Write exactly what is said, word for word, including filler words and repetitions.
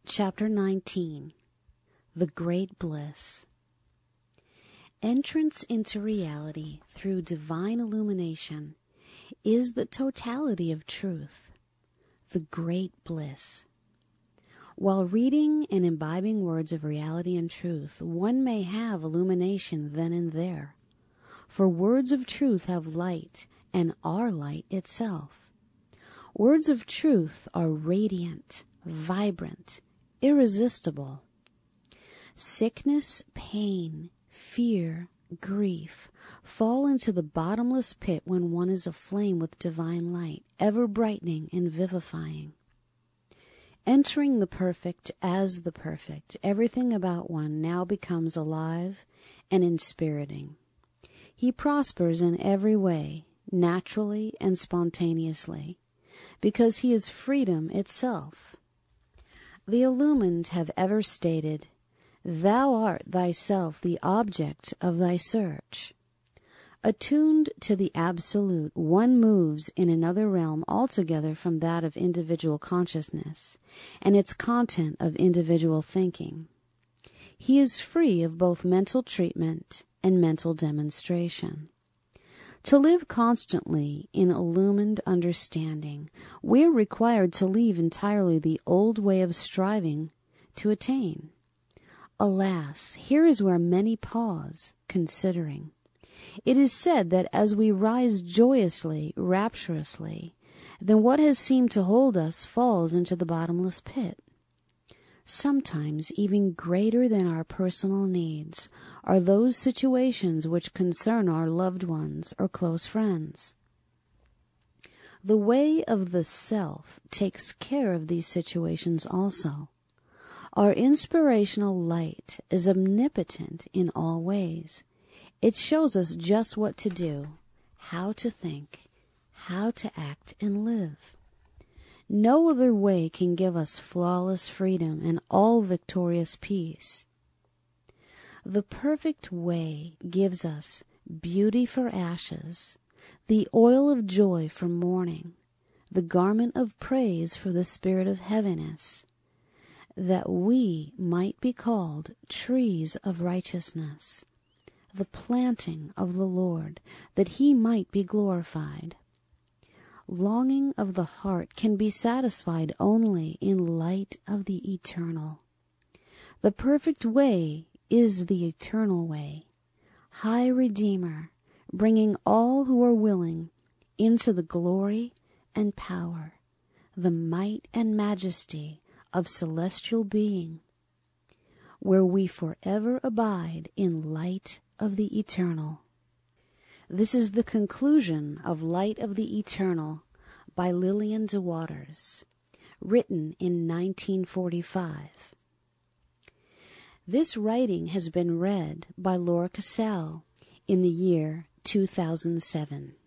Chapter nineteen. The Great Bliss. Entrance into reality through divine illumination is the totality of truth, the great bliss. While reading and imbibing words of reality and truth, one may have illumination then and there, for words of truth have light and are light itself. Words of truth are radiant, vibrant, irresistible. Sickness, pain, fear, grief fall into the bottomless pit when one is aflame with divine light, ever brightening and vivifying. Entering the perfect as the perfect, everything about one now becomes alive and inspiriting. He prospers in every way, naturally and spontaneously, because he is freedom itself. The illumined have ever stated, "Thou art thyself the object of thy search." Attuned to the absolute, one moves in another realm altogether from that of individual consciousness and its content of individual thinking. He is free of both mental treatment and mental demonstration. To live constantly in illumined understanding, we are required to leave entirely the old way of striving to attain. Alas, here is where many pause, considering. It is said that as we rise joyously, rapturously, then what has seemed to hold us falls into the bottomless pit. Sometimes even greater than our personal needs are those situations which concern our loved ones or close friends. The way of the self takes care of these situations also. Our inspirational light is omnipotent in all ways. It shows us just what to do, how to think, how to act and live. No other way can give us flawless freedom and all-victorious peace. The perfect way gives us beauty for ashes, the oil of joy for mourning, the garment of praise for the spirit of heaviness, that we might be called trees of righteousness, the planting of the Lord, that he might be glorified. Longing of the heart can be satisfied only in light of the eternal. The perfect way is the eternal way, high Redeemer, bringing all who are willing into the glory and power, the might and majesty of celestial being, where we forever abide in light of the eternal. This is the conclusion of Light of the Eternal by Lillian de Waters, written in nineteen forty-five. This writing has been read by Laura Cassell in the year two thousand seven.